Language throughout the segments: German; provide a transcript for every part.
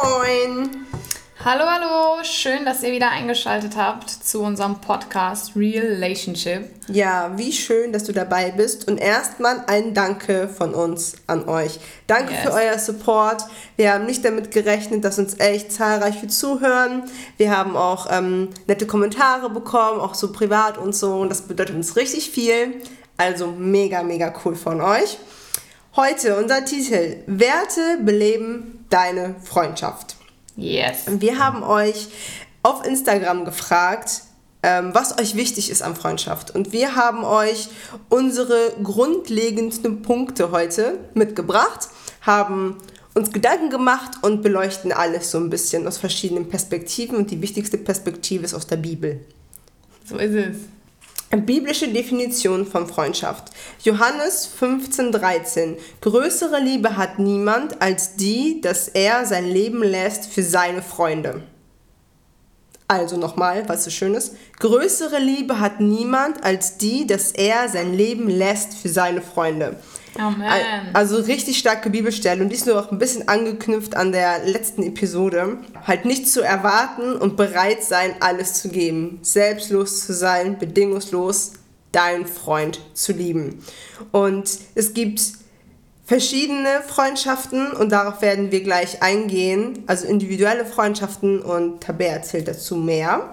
Moin! Hallo, hallo! Schön, dass ihr wieder eingeschaltet habt zu unserem Podcast Real Relationship. Ja, wie schön, dass du dabei bist und erstmal ein Danke von uns an euch. Danke für euer Support. Wir haben nicht damit gerechnet, dass uns echt zahlreiche zuhören. Wir haben auch nette Kommentare bekommen, auch so privat und so, und das bedeutet uns richtig viel. Also mega, mega cool von euch. Heute unser Titel: Werte beleben deine Freundschaft. Yes. Wir haben euch auf Instagram gefragt, was euch wichtig ist an Freundschaft. Und wir haben euch unsere grundlegenden Punkte heute mitgebracht, haben uns Gedanken gemacht und beleuchten alles so ein bisschen aus verschiedenen Perspektiven. Und die wichtigste Perspektive ist aus der Bibel. So ist es. Biblische Definition von Freundschaft. Johannes 15,13. Größere Liebe hat niemand als die, dass er sein Leben lässt für seine Freunde. Also nochmal, was so schön ist. Größere Liebe hat niemand als die, dass er sein Leben lässt für seine Freunde. Amen. Also richtig starke Bibelstelle, und die ist nur auch ein bisschen angeknüpft an der letzten Episode. Halt nicht zu erwarten und bereit sein, alles zu geben. Selbstlos zu sein, bedingungslos deinen Freund zu lieben. Und es gibt verschiedene Freundschaften und darauf werden wir gleich eingehen. Also individuelle Freundschaften, und Tabea erzählt dazu mehr.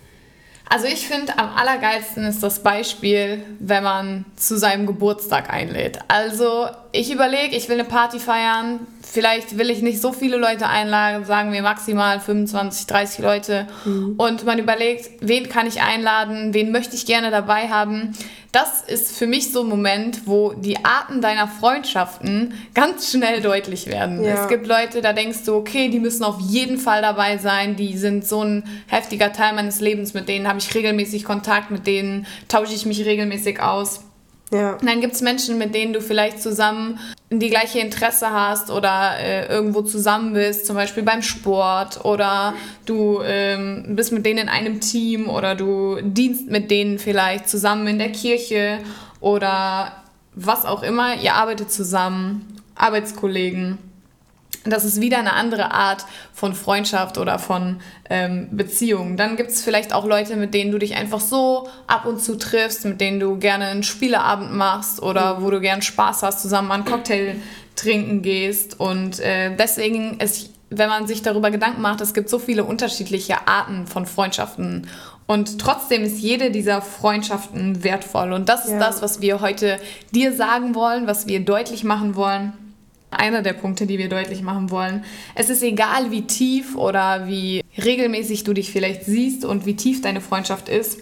Also ich finde, am allergeilsten ist das Beispiel, wenn man zu seinem Geburtstag einlädt. Also ich überlege, ich will eine Party feiern. Vielleicht will ich nicht so viele Leute einladen, sagen wir maximal 25, 30 Leute. Und man überlegt, wen kann ich einladen, wen möchte ich gerne dabei haben. Das ist für mich so ein Moment, wo die Arten deiner Freundschaften ganz schnell deutlich werden. Ja. Es gibt Leute, da denkst du, okay, die müssen auf jeden Fall dabei sein. Die sind so ein heftiger Teil meines Lebens, mit denen habe ich regelmäßig Kontakt, mit denen tausche ich mich regelmäßig aus. Ja. Und dann gibt es Menschen, mit denen du vielleicht zusammen die gleiche Interesse hast oder irgendwo zusammen bist, zum Beispiel beim Sport, oder du bist mit denen in einem Team, oder du dienst mit denen vielleicht zusammen in der Kirche oder was auch immer. Ihr arbeitet zusammen, Arbeitskollegen. Das ist wieder eine andere Art von Freundschaft oder von Beziehung. Dann gibt es vielleicht auch Leute, mit denen du dich einfach so ab und zu triffst, mit denen du gerne einen Spieleabend machst oder wo du gern Spaß hast, zusammen einen Cocktail trinken gehst. Und deswegen ist, wenn man sich darüber Gedanken macht, es gibt so viele unterschiedliche Arten von Freundschaften. Und trotzdem ist jede dieser Freundschaften wertvoll. Und das ist das, was wir heute dir sagen wollen, was wir deutlich machen wollen. Einer der Punkte, die wir deutlich machen wollen. Es ist egal, wie tief oder wie regelmäßig du dich vielleicht siehst und wie tief deine Freundschaft ist.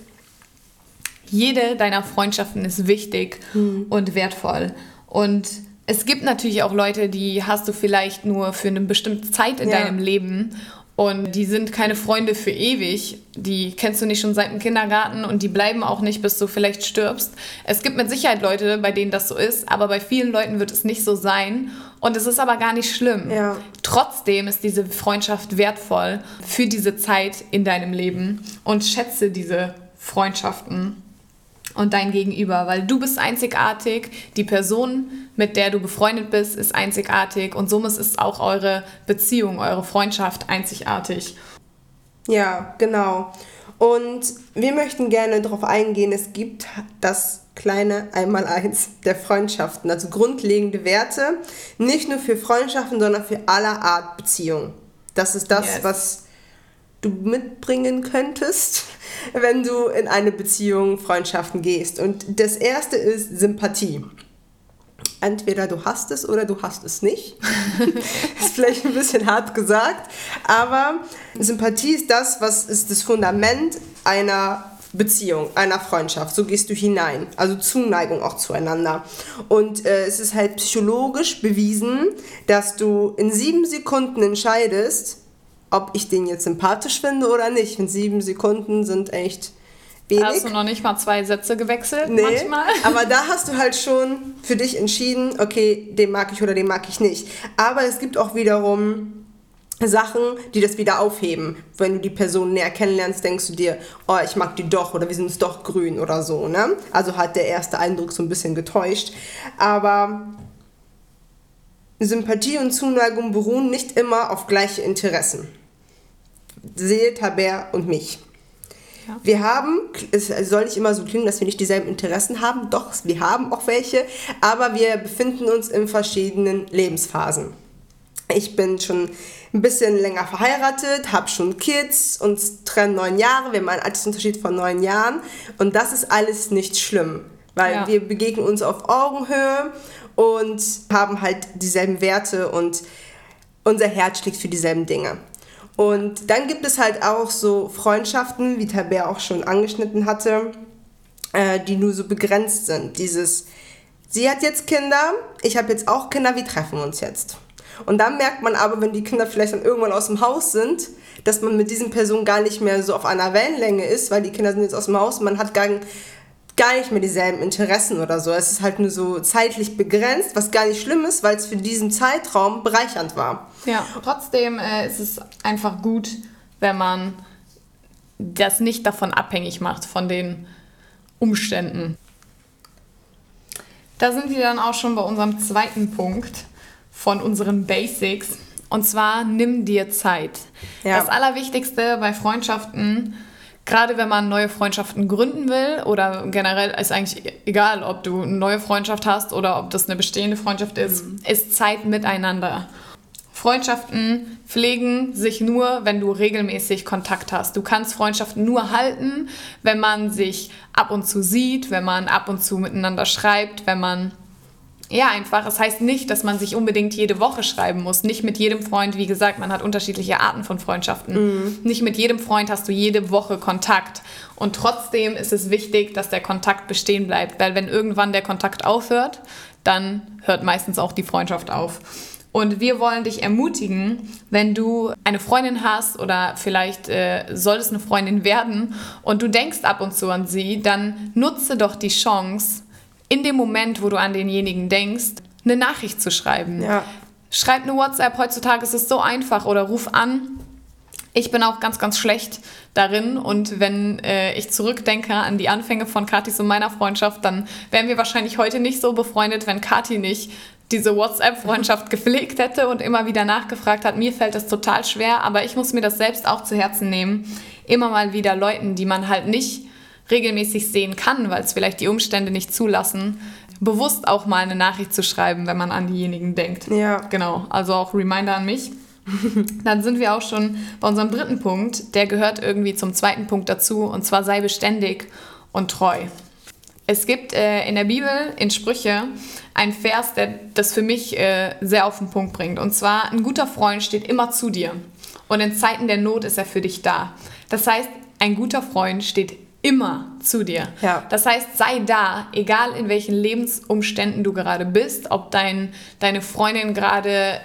Jede deiner Freundschaften ist wichtig und wertvoll. Und es gibt natürlich auch Leute, die hast du vielleicht nur für eine bestimmte Zeit in deinem Leben. Und die sind keine Freunde für ewig. Die kennst du nicht schon seit dem Kindergarten, und die bleiben auch nicht, bis du vielleicht stirbst. Es gibt mit Sicherheit Leute, bei denen das so ist, aber bei vielen Leuten wird es nicht so sein. Und es ist aber gar nicht schlimm. Ja. Trotzdem ist diese Freundschaft wertvoll für diese Zeit in deinem Leben. Und schätze diese Freundschaften und dein Gegenüber, weil du bist einzigartig, die Person, mit der du befreundet bist, ist einzigartig, und somit ist auch eure Beziehung, eure Freundschaft einzigartig. Ja, genau. Und wir möchten gerne darauf eingehen, es gibt das kleine Einmaleins der Freundschaften, also grundlegende Werte, nicht nur für Freundschaften, sondern für aller Art Beziehung. Das ist das, was du mitbringen könntest, wenn du in eine Beziehung, Freundschaften gehst. Und das erste ist Sympathie. Entweder du hast es oder du hast es nicht. Ist vielleicht ein bisschen hart gesagt, aber Sympathie ist das Fundament einer Beziehung, einer Freundschaft. So gehst du hinein. Also Zuneigung auch zueinander. Und es ist halt psychologisch bewiesen, dass du in 7 Sekunden entscheidest, ob ich den jetzt sympathisch finde oder nicht. Und 7 Sekunden sind echt wenig. Hast du noch nicht mal 2 Sätze gewechselt manchmal? Aber da hast du halt schon für dich entschieden, okay, den mag ich oder den mag ich nicht. Aber es gibt auch wiederum Sachen, die das wieder aufheben. Wenn du die Person näher kennenlernst, denkst du dir, oh, ich mag die doch, oder wir sind uns doch grün oder so, ne? Also hat der erste Eindruck so ein bisschen getäuscht. Aber Sympathie und Zuneigung beruhen nicht immer auf gleiche Interessen. Sehe Tabea und mich. Ja. Wir haben, es soll nicht immer so klingen, dass wir nicht dieselben Interessen haben, doch, wir haben auch welche, aber wir befinden uns in verschiedenen Lebensphasen. Ich bin schon ein bisschen länger verheiratet, habe schon Kids, uns trennen 9 Jahre, wir haben einen Altersunterschied von 9 Jahren und das ist alles nicht schlimm, weil wir begegnen uns auf Augenhöhe und haben halt dieselben Werte und unser Herz schlägt für dieselben Dinge. Und dann gibt es halt auch so Freundschaften, wie Tabea auch schon angeschnitten hatte, die nur so begrenzt sind. Sie hat jetzt Kinder, ich habe jetzt auch Kinder, wir treffen uns jetzt. Und dann merkt man aber, wenn die Kinder vielleicht dann irgendwann aus dem Haus sind, dass man mit diesen Personen gar nicht mehr so auf einer Wellenlänge ist, weil die Kinder sind jetzt aus dem Haus und man hat gar nicht mehr dieselben Interessen oder so. Es ist halt nur so zeitlich begrenzt, was gar nicht schlimm ist, weil es für diesen Zeitraum bereichernd war. Ja, trotzdem ist es einfach gut, wenn man das nicht davon abhängig macht, von den Umständen. Da sind wir dann auch schon bei unserem zweiten Punkt von unseren Basics. Und zwar, nimm dir Zeit. Ja. Das Allerwichtigste bei Freundschaften, gerade wenn man neue Freundschaften gründen will oder generell ist eigentlich egal, ob du eine neue Freundschaft hast oder ob das eine bestehende Freundschaft ist Zeit miteinander. Freundschaften pflegen sich nur, wenn du regelmäßig Kontakt hast. Du kannst Freundschaften nur halten, wenn man sich ab und zu sieht, wenn man ab und zu miteinander schreibt, wenn man einfach, es heißt nicht, dass man sich unbedingt jede Woche schreiben muss. Nicht mit jedem Freund, wie gesagt, man hat unterschiedliche Arten von Freundschaften. Nicht mit jedem Freund hast du jede Woche Kontakt. Und trotzdem ist es wichtig, dass der Kontakt bestehen bleibt. Weil wenn irgendwann der Kontakt aufhört, dann hört meistens auch die Freundschaft auf. Und wir wollen dich ermutigen, wenn du eine Freundin hast oder vielleicht soll es eine Freundin werden und du denkst ab und zu an sie, dann nutze doch die Chance, in dem Moment, wo du an denjenigen denkst, eine Nachricht zu schreiben. Ja. Schreib eine WhatsApp, heutzutage ist es so einfach, oder ruf an. Ich bin auch ganz, ganz schlecht darin und wenn ich zurückdenke an die Anfänge von Katis und meiner Freundschaft, dann wären wir wahrscheinlich heute nicht so befreundet, wenn Kathi nicht diese WhatsApp-Freundschaft gepflegt hätte und immer wieder nachgefragt hat. Mir fällt das total schwer, aber ich muss mir das selbst auch zu Herzen nehmen. Immer mal wieder Leuten, die man halt nicht regelmäßig sehen kann, weil es vielleicht die Umstände nicht zulassen, bewusst auch mal eine Nachricht zu schreiben, wenn man an diejenigen denkt. Ja. Genau, also auch Reminder an mich. Dann sind wir auch schon bei unserem dritten Punkt, der gehört irgendwie zum zweiten Punkt dazu, und zwar sei beständig und treu. Es gibt in der Bibel, in Sprüche, einen Vers, der das für mich sehr auf den Punkt bringt. Und zwar, ein guter Freund steht immer zu dir und in Zeiten der Not ist er für dich da. Das heißt, ein guter Freund steht immer zu dir. Ja. Das heißt, sei da, egal in welchen Lebensumständen du gerade bist, ob deine Freundin gerade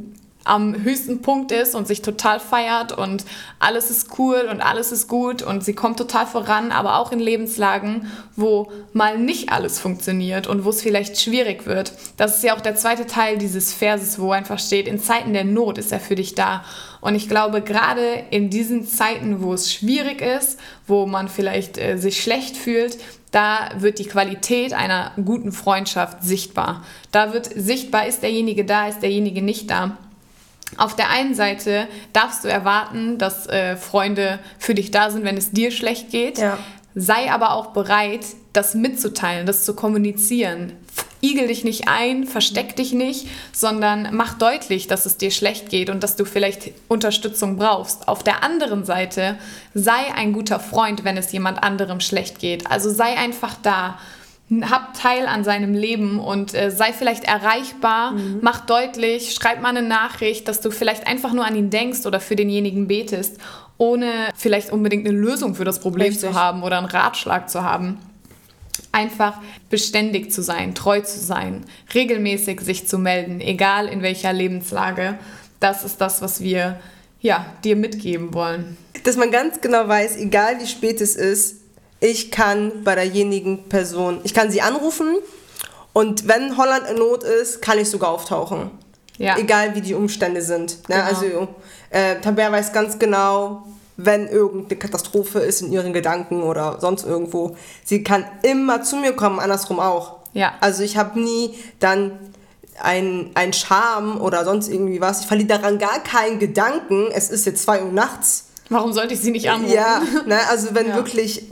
am höchsten Punkt ist und sich total feiert und alles ist cool und alles ist gut und sie kommt total voran, aber auch in Lebenslagen, wo mal nicht alles funktioniert und wo es vielleicht schwierig wird. Das ist ja auch der zweite Teil dieses Verses, wo einfach steht, in Zeiten der Not ist er für dich da. Und ich glaube, gerade in diesen Zeiten, wo es schwierig ist, wo man vielleicht sich schlecht fühlt, da wird die Qualität einer guten Freundschaft sichtbar. Da wird sichtbar, ist derjenige da, ist derjenige nicht da. Auf der einen Seite darfst du erwarten, dass Freunde für dich da sind, wenn es dir schlecht geht. Ja. Sei aber auch bereit, das mitzuteilen, das zu kommunizieren. Igel dich nicht ein, versteck dich nicht, sondern mach deutlich, dass es dir schlecht geht und dass du vielleicht Unterstützung brauchst. Auf der anderen Seite sei ein guter Freund, wenn es jemand anderem schlecht geht. Also sei einfach da. Hab Teil an seinem Leben und sei vielleicht erreichbar, mach deutlich, schreib mal eine Nachricht, dass du vielleicht einfach nur an ihn denkst oder für denjenigen betest, ohne vielleicht unbedingt eine Lösung für das Problem zu haben oder einen Ratschlag zu haben. Einfach beständig zu sein, treu zu sein, regelmäßig sich zu melden, egal in welcher Lebenslage. Das ist das, was wir dir mitgeben wollen. Dass man ganz genau weiß, egal wie spät es ist, ich kann bei derjenigen Person, ich kann sie anrufen und wenn Holland in Not ist, kann ich sogar auftauchen. Ja. Egal wie die Umstände sind. Ne? Genau. Also Tabea weiß ganz genau, wenn irgendeine Katastrophe ist in ihren Gedanken oder sonst irgendwo. Sie kann immer zu mir kommen, andersrum auch. Ja. Also ich habe nie dann ein Charme oder sonst irgendwie was. Ich verliere daran gar keinen Gedanken. Es ist jetzt 2 Uhr nachts. Warum sollte ich sie nicht anrufen? Ja, ne, also wenn wirklich,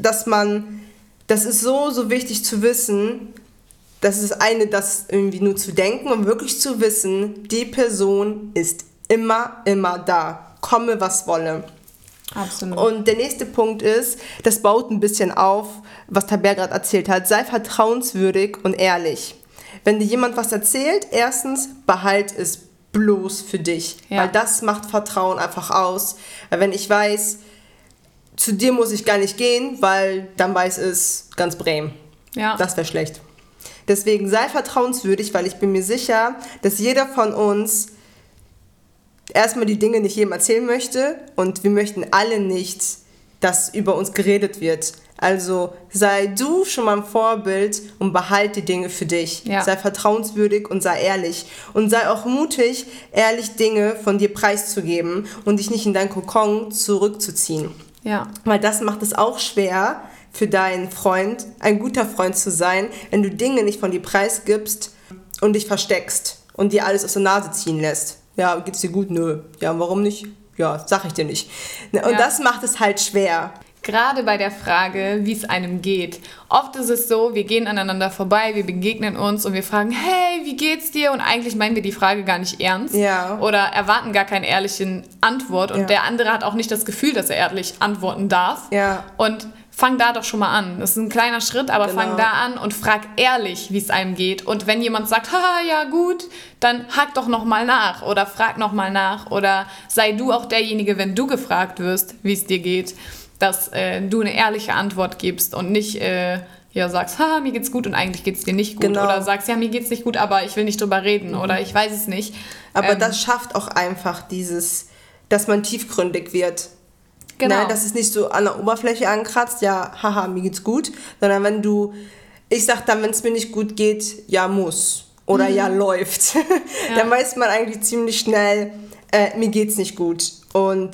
das ist so wichtig zu wissen, das ist das irgendwie nur zu denken und wirklich zu wissen, die Person ist immer da. Komme, was wolle. Absolut. Und der nächste Punkt ist, das baut ein bisschen auf, was Tabea gerade erzählt hat. Sei vertrauenswürdig und ehrlich. Wenn dir jemand was erzählt, erstens, behalt es bloß für dich. Ja. Weil das macht Vertrauen einfach aus. Weil wenn ich weiß, zu dir muss ich gar nicht gehen, weil dann weiß es ganz Bremen. Ja. Das wäre schlecht. Deswegen sei vertrauenswürdig, weil ich bin mir sicher, dass jeder von uns erstmal die Dinge nicht jedem erzählen möchte und wir möchten alle nicht, dass über uns geredet wird. Also sei du schon mal ein Vorbild und behalte die Dinge für dich. Ja. Sei vertrauenswürdig und sei ehrlich. Und sei auch mutig, ehrlich Dinge von dir preiszugeben und dich nicht in dein Kokon zurückzuziehen. Ja. Weil das macht es auch schwer für deinen Freund, ein guter Freund zu sein, wenn du Dinge nicht von dir preisgibst und dich versteckst und dir alles aus der Nase ziehen lässt. Ja, geht's dir gut? Nö. Ja, warum nicht? Ja, sag ich dir nicht. Und das macht es halt schwer. Gerade bei der Frage, wie es einem geht. Oft ist es so, wir gehen aneinander vorbei, wir begegnen uns und wir fragen, hey, wie geht's dir? Und eigentlich meinen wir die Frage gar nicht ernst. Ja. Oder erwarten gar keine ehrliche Antwort. Und der andere hat auch nicht das Gefühl, dass er ehrlich antworten darf. Ja. Und fang da doch schon mal an. Das ist ein kleiner Schritt, aber fang da an und frag ehrlich, wie es einem geht. Und wenn jemand sagt, haha, ja gut, dann hack doch nochmal nach oder frag nochmal nach. Oder sei du auch derjenige, wenn du gefragt wirst, wie es dir geht, dass du eine ehrliche Antwort gibst und nicht sagst, haha, mir geht's gut und eigentlich geht's dir nicht gut. Genau. Oder sagst, ja, mir geht's nicht gut, aber ich will nicht drüber reden oder ich weiß es nicht. Aber das schafft auch einfach dass man tiefgründig wird. Genau. Nein, dass es nicht so an der Oberfläche ankratzt, ja, haha, mir geht's gut, sondern ich sag dann, wenn es mir nicht gut geht, ja, muss oder ja, läuft. Ja. Dann weiß man eigentlich ziemlich schnell, mir geht's nicht gut. Und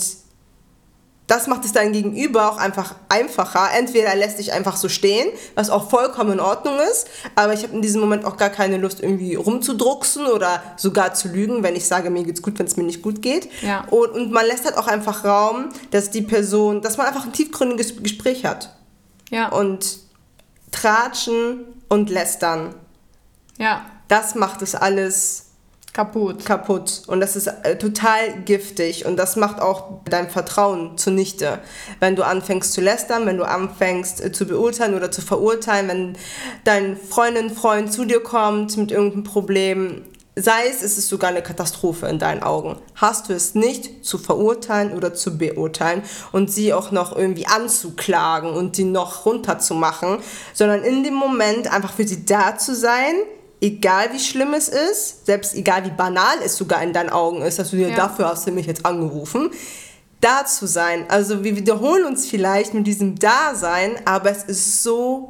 das macht es dein Gegenüber auch einfach einfacher. Entweder er lässt dich einfach so stehen, was auch vollkommen in Ordnung ist, aber ich habe in diesem Moment auch gar keine Lust, irgendwie rumzudrucksen oder sogar zu lügen, wenn ich sage, mir geht's gut, wenn es mir nicht gut geht. Ja. Und man lässt halt auch einfach Raum, dass man einfach ein tiefgründiges Gespräch hat. Ja. Und tratschen und lästern. Ja. Das macht es alles kaputt. Und das ist total giftig und das macht auch dein Vertrauen zunichte. Wenn du anfängst zu lästern, wenn du anfängst zu beurteilen oder zu verurteilen, wenn dein Freund zu dir kommt mit irgendeinem Problem, sei es ist sogar eine Katastrophe in deinen Augen, hast du es nicht zu verurteilen oder zu beurteilen und sie auch noch irgendwie anzuklagen und sie noch runterzumachen, sondern in dem Moment einfach für sie da zu sein, egal wie schlimm es ist, selbst egal wie banal es sogar in deinen Augen ist, dass du dir dafür hast du mich jetzt angerufen, da zu sein. Also wir wiederholen uns vielleicht mit diesem Dasein, aber es ist so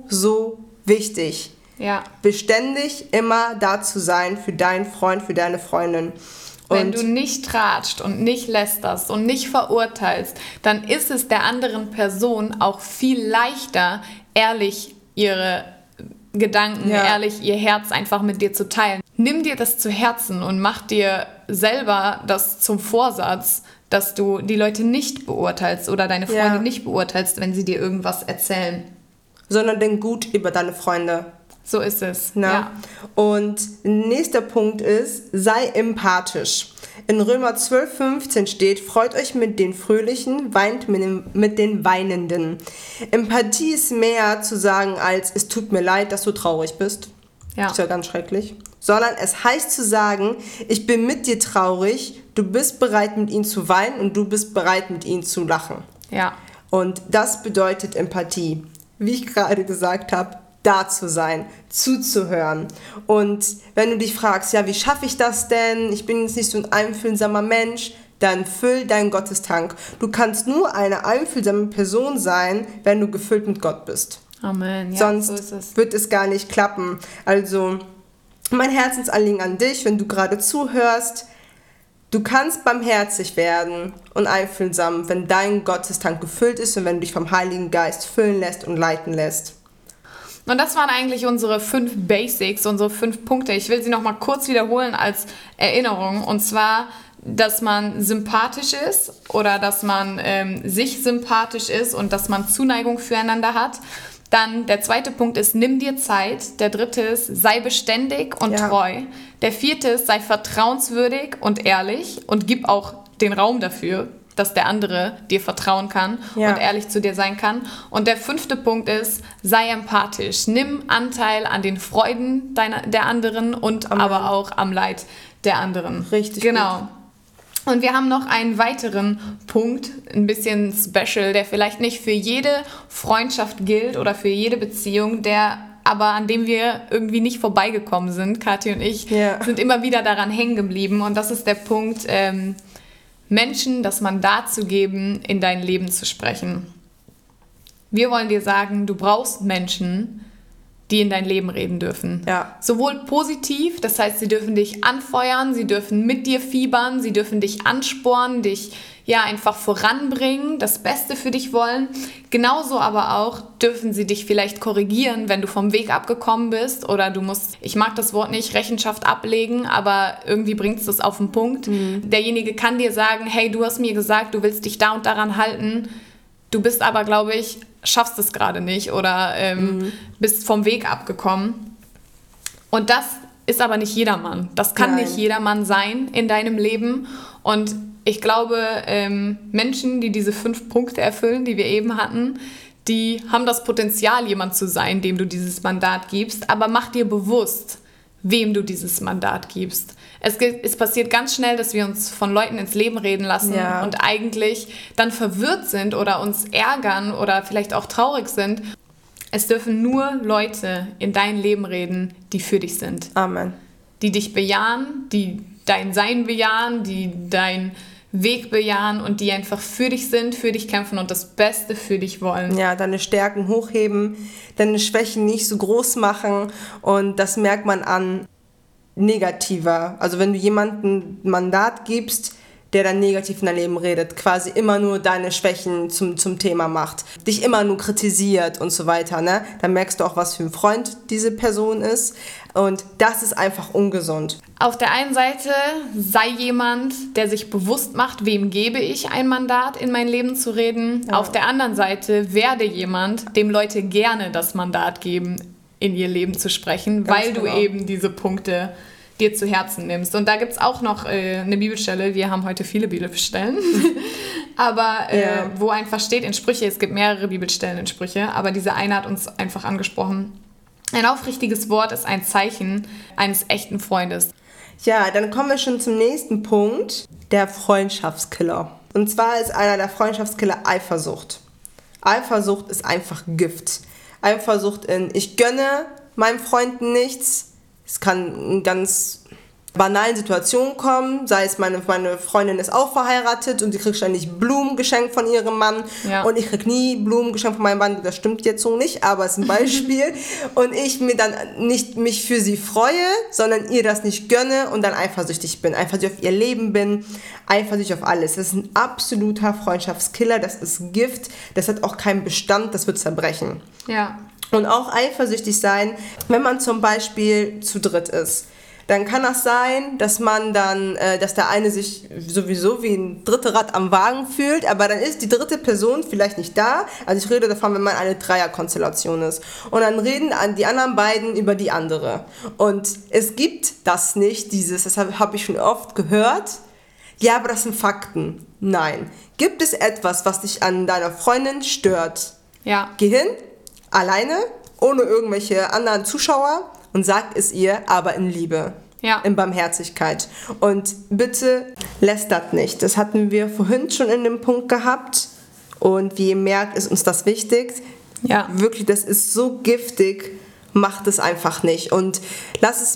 wichtig. Ja. Beständig immer da zu sein für deinen Freund, für deine Freundin. Wenn du nicht tratscht und nicht lästerst und nicht verurteilst, dann ist es der anderen Person auch viel leichter, ehrlich ihre Gedanken, ehrlich ihr Herz einfach mit dir zu teilen. Nimm dir das zu Herzen und mach dir selber das zum Vorsatz, dass du die Leute nicht beurteilst oder deine Freunde nicht beurteilst, wenn sie dir irgendwas erzählen. Sondern denk gut über deine Freunde. So ist es. Ja. Und nächster Punkt ist, sei empathisch. In Römer 12,15 steht, freut euch mit den Fröhlichen, weint mit den Weinenden. Empathie ist mehr zu sagen als, es tut mir leid, dass du traurig bist. Ja. Ist ja ganz schrecklich. Sondern es heißt zu sagen, ich bin mit dir traurig, du bist bereit mit ihnen zu weinen und du bist bereit mit ihnen zu lachen. Ja. Und das bedeutet Empathie. Wie ich gerade gesagt habe, da zu sein, zuzuhören. Und wenn du dich fragst, ja, wie schaffe ich das denn? Ich bin jetzt nicht so ein einfühlsamer Mensch, dann füll deinen Gottestank. Du kannst nur eine einfühlsame Person sein, wenn du gefüllt mit Gott bist. Amen. Ja, sonst so ist es. wird es gar nicht klappen. Also mein Herzensanliegen an dich, wenn du gerade zuhörst, du kannst barmherzig werden und einfühlsam, wenn dein Gottestank gefüllt ist und wenn du dich vom Heiligen Geist füllen lässt und leiten lässt. Und das waren eigentlich unsere 5 Basics, unsere 5 Punkte. Ich will sie nochmal kurz wiederholen als Erinnerung. Und zwar, dass man sympathisch ist oder dass man sich sympathisch ist und dass man Zuneigung füreinander hat. Dann der 2. Punkt ist, nimm dir Zeit. Der 3. ist, sei beständig und treu. Der 4. ist, sei vertrauenswürdig und ehrlich und gib auch den Raum dafür, dass der andere dir vertrauen kann und ehrlich zu dir sein kann. Und der 5. Punkt ist, sei empathisch. Nimm Anteil an den Freuden der anderen und aber auch am Leid der anderen. Richtig genau. Gut. Und wir haben noch einen weiteren Punkt, ein bisschen special, der vielleicht nicht für jede Freundschaft gilt oder für jede Beziehung, aber an dem wir irgendwie nicht vorbeigekommen sind. Kathi und ich sind immer wieder daran hängen geblieben. Und das ist der Punkt, Menschen das Mandat zu geben, in dein Leben zu sprechen. Wir wollen dir sagen, du brauchst Menschen, die in dein Leben reden dürfen. Ja. Sowohl positiv, das heißt, sie dürfen dich anfeuern, sie dürfen mit dir fiebern, sie dürfen dich anspornen, dich einfach voranbringen, das Beste für dich wollen. Genauso aber auch dürfen sie dich vielleicht korrigieren, wenn du vom Weg abgekommen bist oder du musst, ich mag das Wort nicht, Rechenschaft ablegen, aber irgendwie bringt es das auf den Punkt. Derjenige kann dir sagen, hey, du hast mir gesagt, du willst dich da und daran halten, du bist aber, glaube ich, schaffst es gerade nicht oder bist vom Weg abgekommen. Und das ist aber nicht jedermann. Das kann nicht jedermann sein in deinem Leben. Und ich glaube, Menschen, die diese 5 Punkte erfüllen, die wir eben hatten, die haben das Potenzial, jemand zu sein, dem du dieses Mandat gibst. Aber mach dir bewusst, wem du dieses Mandat gibst. Es passiert ganz schnell, dass wir uns von Leuten ins Leben reden lassen und eigentlich dann verwirrt sind oder uns ärgern oder vielleicht auch traurig sind. Es dürfen nur Leute in dein Leben reden, die für dich sind. Amen. Die dich bejahen, die dein Sein bejahen, die dein Weg bejahen und die einfach für dich sind, für dich kämpfen und das Beste für dich wollen. Ja, deine Stärken hochheben, deine Schwächen nicht so groß machen und das merkt man an negativer. Also wenn du jemandem ein Mandat gibst, der dann negativ in dein Leben redet, quasi immer nur deine Schwächen zum Thema macht, dich immer nur kritisiert und so weiter, ne? Dann merkst du auch, was für ein Freund diese Person ist und das ist einfach ungesund. Auf der einen Seite sei jemand, der sich bewusst macht, wem gebe ich ein Mandat, in mein Leben zu reden. Ja. Auf der anderen Seite werde jemand, dem Leute gerne das Mandat geben, in ihr Leben zu sprechen, ganz weil du eben diese Punkte dir zu Herzen nimmst. Und da gibt es auch noch eine Bibelstelle, wir haben heute viele Bibelstellen, aber wo einfach steht in Sprüche, es gibt mehrere Bibelstellen in Sprüche, aber diese eine hat uns einfach angesprochen. Ein aufrichtiges Wort ist ein Zeichen eines echten Freundes. Ja, dann kommen wir schon zum nächsten Punkt, der Freundschaftskiller. Und zwar ist einer der Freundschaftskiller Eifersucht. Eifersucht ist einfach Gift. Eifersucht in, ich gönne meinem Freund nichts. Es kann in ganz banalen Situationen kommen, sei es meine Freundin ist auch verheiratet und sie kriegt ständig Blumen geschenkt von ihrem Mann und ich kriege nie Blumen geschenkt von meinem Mann, das stimmt jetzt so nicht, aber es ist ein Beispiel und ich mir dann nicht mich für sie freue, sondern ihr das nicht gönne und dann eifersüchtig bin, eifersüchtig auf ihr Leben bin, eifersüchtig auf alles. Das ist ein absoluter Freundschaftskiller, das ist Gift, das hat auch keinen Bestand, das wird zerbrechen. Ja. Und auch eifersüchtig sein, wenn man zum Beispiel zu dritt ist. Dann kann das sein, dass man dann, dass der eine sich sowieso wie ein drittes Rad am Wagen fühlt, aber dann ist die dritte Person vielleicht nicht da. Also ich rede davon, wenn man eine Dreierkonstellation ist. Und dann reden die anderen beiden über die andere. Und es gibt das nicht, das habe ich schon oft gehört. Ja, aber das sind Fakten. Nein. Gibt es etwas, was dich an deiner Freundin stört? Ja. Geh hin, alleine, ohne irgendwelche anderen Zuschauer und sag es ihr, aber in Liebe, in Barmherzigkeit. Und bitte lästert nicht. Das hatten wir vorhin schon in dem Punkt gehabt und wie ihr merkt, ist uns das wichtig. Ja. Wirklich, das ist so giftig, macht es einfach nicht. Und lass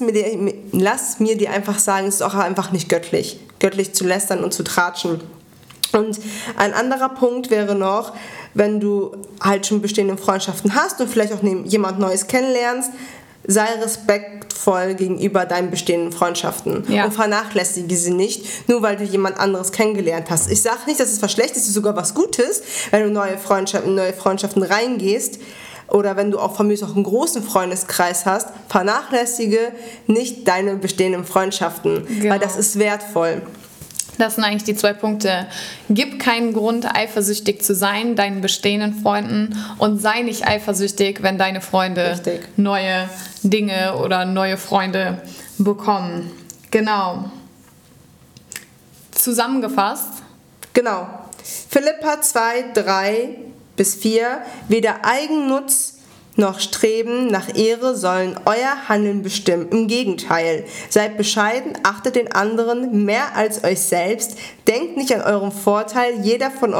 mir dir einfach sagen, es ist auch einfach nicht göttlich zu lästern und zu tratschen. Und ein anderer Punkt wäre noch, wenn du halt schon bestehende Freundschaften hast und vielleicht auch jemand Neues kennenlernst, sei respektvoll gegenüber deinen bestehenden Freundschaften und vernachlässige sie nicht, nur weil du jemand anderes kennengelernt hast. Ich sage nicht, dass es was Schlechtes ist, sogar was Gutes, wenn du neue Freundschaften reingehst oder wenn du auch von mir aus auch einen großen Freundeskreis hast, vernachlässige nicht deine bestehenden Freundschaften, weil das ist wertvoll. Das sind eigentlich die 2 Punkte. Gib keinen Grund, eifersüchtig zu sein, deinen bestehenden Freunden, und sei nicht eifersüchtig, wenn deine Freunde neue Dinge oder neue Freunde bekommen. Genau. Zusammengefasst. Genau. Philipper 2:3-4. Weder Eigennutz noch Streben nach Ehre sollen euer Handeln bestimmen. Im Gegenteil, seid bescheiden, achtet den anderen mehr als euch selbst. Denkt nicht an euren Vorteil. Jeder von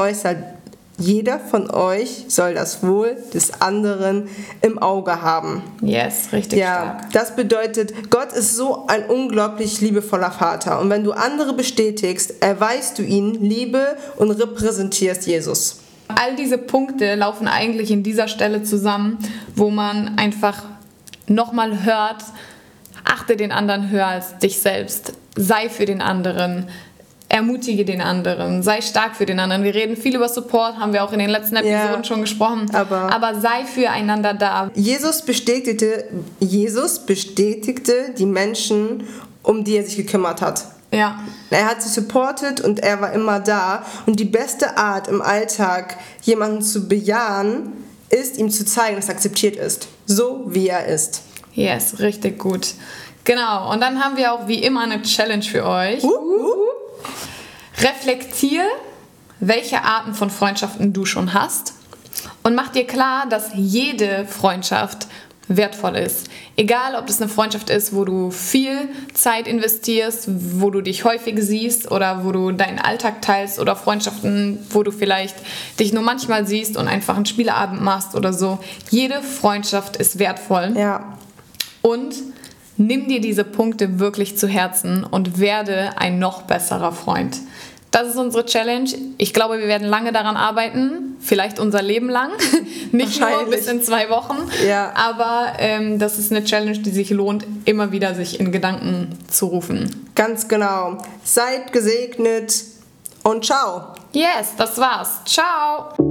euch soll das Wohl des anderen im Auge haben. Yes, richtig stark. Das bedeutet, Gott ist so ein unglaublich liebevoller Vater. Und wenn du andere bestätigst, erweist du ihnen Liebe und repräsentierst Jesus. All diese Punkte laufen eigentlich in dieser Stelle zusammen, wo man einfach nochmal hört, achte den anderen höher als dich selbst, sei für den anderen, ermutige den anderen, sei stark für den anderen. Wir reden viel über Support, haben wir auch in den letzten Episoden schon gesprochen, aber sei füreinander da. Jesus bestätigte die Menschen, um die er sich gekümmert hat. Ja. Er hat sie supportet und er war immer da. Und die beste Art im Alltag, jemanden zu bejahen, ist, ihm zu zeigen, dass er akzeptiert ist. So, wie er ist. Yes, richtig gut. Genau, und dann haben wir auch wie immer eine Challenge für euch. Reflektier, welche Arten von Freundschaften du schon hast, und mach dir klar, dass jede Freundschaft wertvoll ist. Egal, ob das eine Freundschaft ist, wo du viel Zeit investierst, wo du dich häufig siehst oder wo du deinen Alltag teilst, oder Freundschaften, wo du vielleicht dich nur manchmal siehst und einfach einen Spieleabend machst oder so. Jede Freundschaft ist wertvoll. Ja. Und nimm dir diese Punkte wirklich zu Herzen und werde ein noch besserer Freund. Das ist unsere Challenge. Ich glaube, wir werden lange daran arbeiten, vielleicht unser Leben lang, nicht nur bis in 2 Wochen. Ja. Aber das ist eine Challenge, die sich lohnt, immer wieder sich in Gedanken zu rufen. Ganz genau. Seid gesegnet und ciao. Yes, das war's. Ciao.